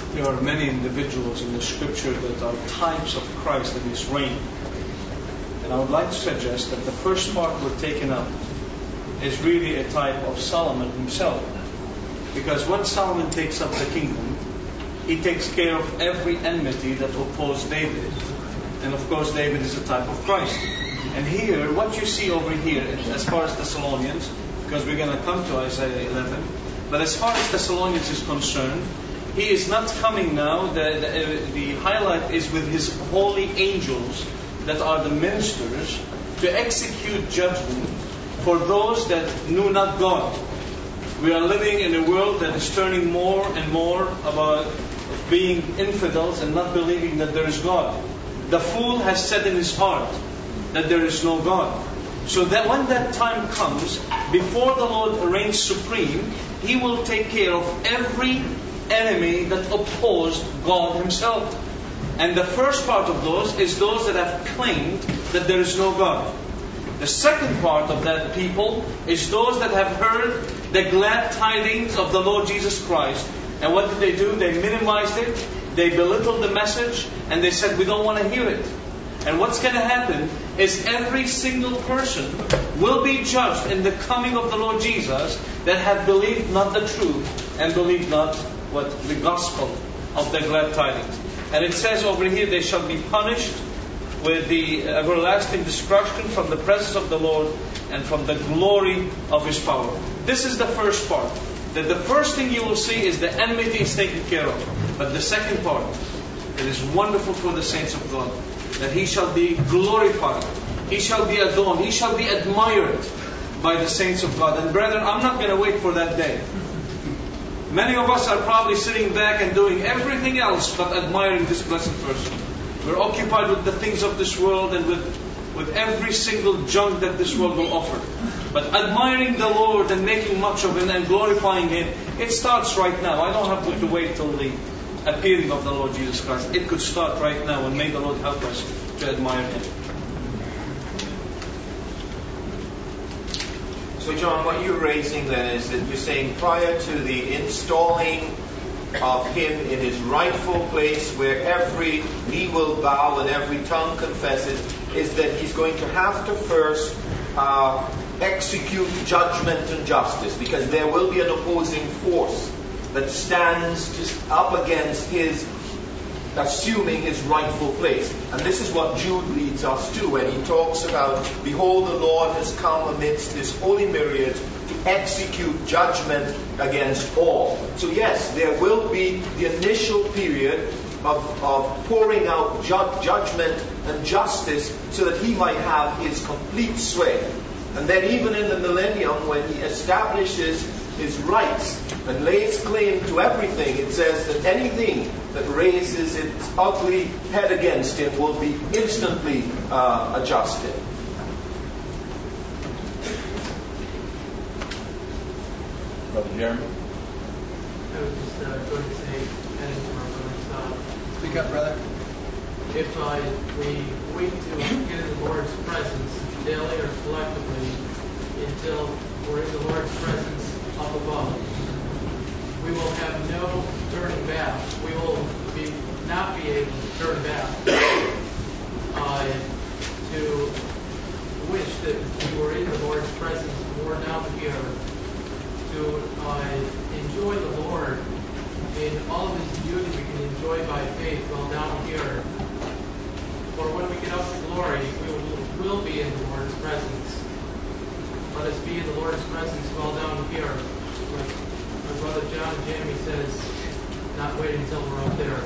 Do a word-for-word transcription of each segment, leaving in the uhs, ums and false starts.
there are many individuals in the scripture that are types of Christ and His reign. And I would like to suggest that the first part we're taking up is really a type of Solomon himself. Because when Solomon takes up the kingdom, he takes care of every enmity that opposed David. And of course David is a type of Christ. And here, what you see over here, as far as Thessalonians, because we're going to come to Isaiah eleven, but as far as Thessalonians is concerned, he is not coming now. The, the, the highlight is with his holy angels that are the ministers to execute judgment for those that knew not God. We are living in a world that is turning more and more about being infidels and not believing that there is God. The fool has said in his heart that there is no God. So that when that time comes, before the Lord reigns supreme, He will take care of every enemy that opposed God Himself. And the first part of those is those that have claimed that there is no God. The second part of that people is those that have heard the glad tidings of the Lord Jesus Christ. And what did they do? They minimized it, they belittled the message, and they said, we don't want to hear it. And what's going to happen is every single person will be judged in the coming of the Lord Jesus that have believed not the truth and believed not what the gospel of the glad tidings. And it says over here, they shall be punished with the everlasting destruction from the presence of the Lord and from the glory of His power. This is the first part. That the first thing you will see is the enmity is taken care of. But the second part, it is wonderful for the saints of God, that He shall be glorified, He shall be adorned, He shall be admired by the saints of God. And brethren, I'm not going to wait for that day. Many of us are probably sitting back and doing everything else but admiring this blessed person. We're occupied with the things of this world and with, with every single junk that this world will offer. But admiring the Lord and making much of Him and glorifying Him, it starts right now. I don't have to wait till the appearing of the Lord Jesus Christ. It could start right now, and may the Lord help us to admire Him. So John, what you're raising then is that you're saying prior to the installing of Him in His rightful place where every knee will bow and every tongue confesses, is that He's going to have to first uh, execute judgment and justice, because there will be an opposing force that stands just up against His assuming His rightful place. And this is what Jude leads us to when he talks about, behold, the Lord has come amidst His holy myriad to execute judgment against all. So yes, there will be the initial period of, of pouring out ju- judgment and justice so that He might have His complete sway. And then even in the millennium, when He establishes His rights and lays claim to everything, it says that anything that raises its ugly head against Him will be instantly uh, adjusted. Brother Jeremy? I was just uh, going to say, and uh, Speak up, brother. if uh, we wait to get in the Lord's presence daily or collectively until we're in the Lord's presence up above, we will have no turning back. We will be not be able to turn back uh, to wish that we were in the Lord's presence more now here, to uh, enjoy the Lord in all of His beauty we can enjoy by faith while down here. For when we get up to glory, we will, will be in the Lord's presence. Let us be in the Lord's presence while down here. Like my brother John Jamie says, not wait until we're up there.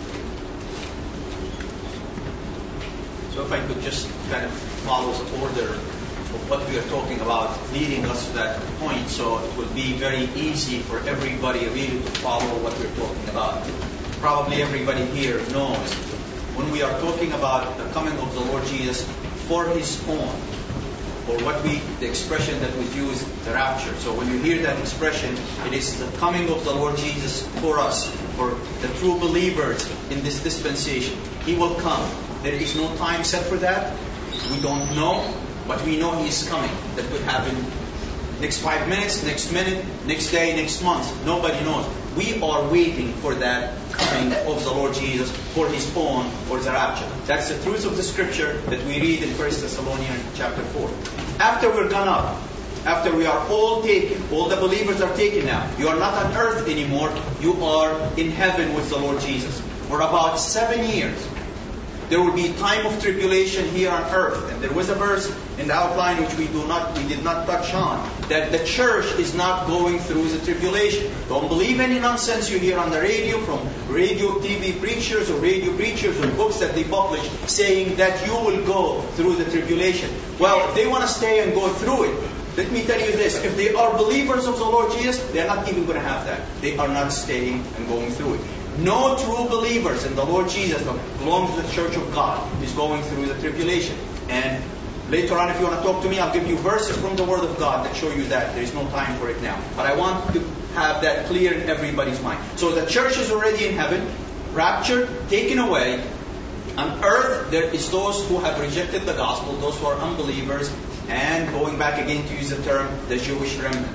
So if I could just kind of follow the order of what we are talking about, leading us to that point, so it will be very easy for everybody really to follow what we're talking about. Probably everybody here knows when we are talking about the coming of the Lord Jesus for His own, or what we, the expression that we use, the rapture. So when you hear that expression, it is the coming of the Lord Jesus for us, for the true believers in this dispensation. He will come. There is no time set for that. We don't know, but we know He is coming. That could happen next five minutes, next minute, next day, next month. Nobody knows. We are waiting for that coming. coming of the Lord Jesus for His own or the rapture. That's the truth of the Scripture that we read in First Thessalonians chapter four. After we're gone up, after we are all taken, all the believers are taken now. You are not on earth anymore. You are in heaven with the Lord Jesus. For about seven years, there will be a time of tribulation here on earth. And there was a verse in the outline which we do not, we did not touch on, that the church is not going through the tribulation. Don't believe any nonsense you hear on the radio from radio T V preachers or radio preachers or books that they publish saying that you will go through the tribulation. Well, if they want to stay and go through it, let me tell you this, if they are believers of the Lord Jesus, they are not even going to have that. They are not staying and going through it. No true believers in the Lord Jesus that belong to the Church of God is going through the tribulation. And later on, if you want to talk to me, I'll give you verses from the Word of God that show you that. There is no time for it now. But I want to have that clear in everybody's mind. So the church is already in heaven, raptured, taken away. On earth, there is those who have rejected the gospel, those who are unbelievers, and going back again to use the term, the Jewish remnant.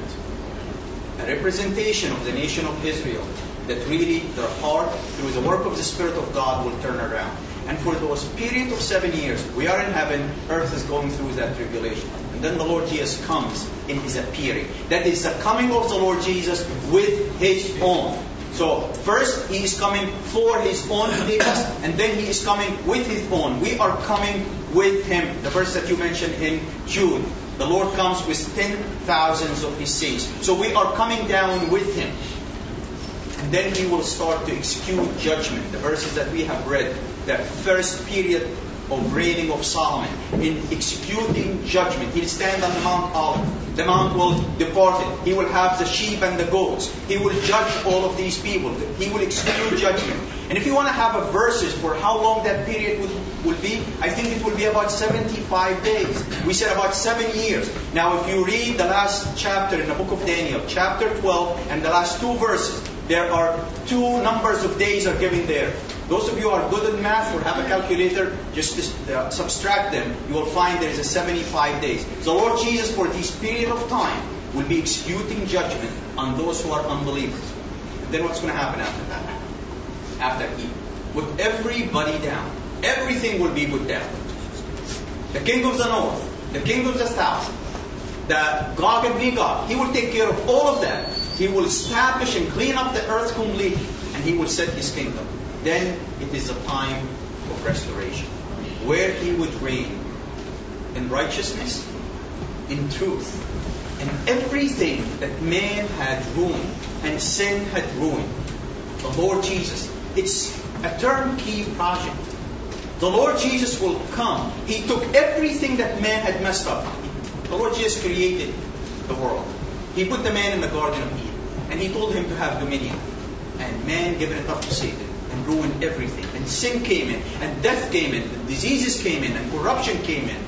A representation of the nation of Israel that really their heart, through the work of the Spirit of God, will turn around. And for those period of seven years, we are in heaven, earth is going through that tribulation. And then the Lord Jesus comes in His appearing. That is the coming of the Lord Jesus with His own. So first He is coming for His own to take us, and then He is coming with His own. We are coming with Him. The verse that you mentioned in Jude. The Lord comes with ten thousands of His saints. So we are coming down with Him. And then He will start to execute judgment. The verses that we have read, that first period of reigning of Solomon, in executing judgment. He'll stand on the Mount Olive. The mount will depart it. He will have the sheep and the goats. He will judge all of these people. He will execute judgment. And if you want to have a verses for how long that period will, will be, I think it will be about seventy-five days. We said about seven years. Now if you read the last chapter in the book of Daniel, chapter twelve, and the last two verses, there are two numbers of days are given there. Those of you who are good at math or have a calculator, just uh, subtract them. You will find there is a seventy-five days. The Lord Jesus, for this period of time, will be executing judgment on those who are unbelievers. And then what's going to happen after that? After He put everybody down. Everything will be put down. The king of the north, the king of the south, the Gog and Magog, He will take care of all of that. He will establish and clean up the earth completely, and He will set His kingdom. Then it is a time of restoration, where He would reign in righteousness, in truth, and everything that man had ruined and sin had ruined. The Lord Jesus, it's a turnkey project. The Lord Jesus will come. He took everything that man had messed up. The Lord Jesus created the world. He put the man in the Garden of Eden, and He told him to have dominion. And man gave it up to Satan and ruined everything. And sin came in, and death came in, and diseases came in, and corruption came in.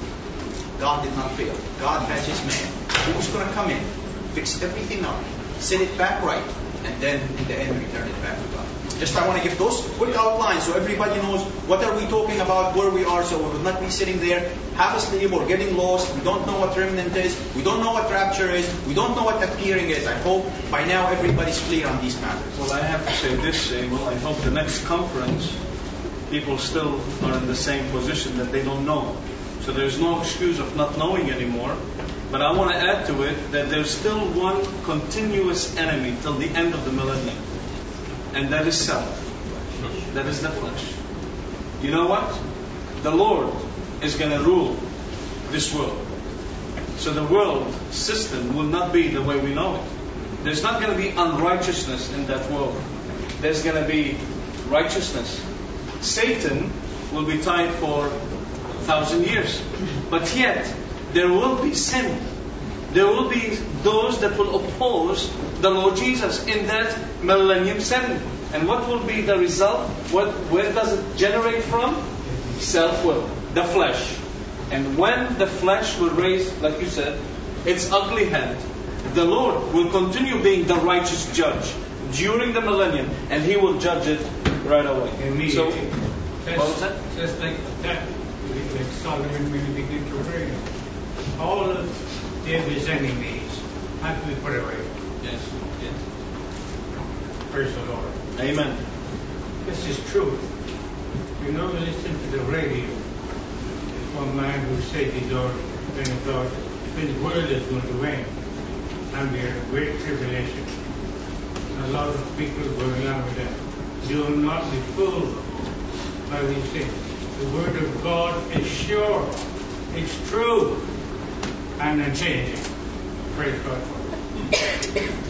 God did not fail. God had His man who was going to come in, fix everything up, set it back right, and then in the end return it back to God. Just I want to give those quick outlines so everybody knows what are we talking about, where we are, so we will not be sitting there half asleep or getting lost. We don't know what remnant is. We don't know what rapture is. We don't know what appearing is. I hope by now everybody's clear on these matters. Well, I have to say this, Abel. I hope the next conference, people still are in the same position that they don't know. So there's no excuse of not knowing anymore. But I want to add to it that there's still one continuous enemy till the end of the millennium. And that is self. That is the flesh. You know what? The Lord is going to rule this world. So the world system will not be the way we know it. There's not going to be unrighteousness in that world. There's going to be righteousness. Satan will be tied for a thousand years. But yet, there will be sin. There will be those that will oppose the Lord Jesus in that millennium seven. And what will be the result? What, where does it generate from? Self-will, the flesh. And when the flesh will raise, like you said, its ugly head, the Lord will continue being the righteous judge during the millennium, and He will judge it right away. So, just, what was that? Just like that, like Solomon will begin to reign. All of David's enemies have to be put away. Yes. Yes. Praise the Lord. Amen. This is truth. You know, listen to the radio. There's one man who said he thought, when he thought, when the world is going to end, and we're in great tribulation. And a lot of people going along with that. Do not be fooled by these things. The Word of God is sure, it's true, and unchanging. Praise God for it.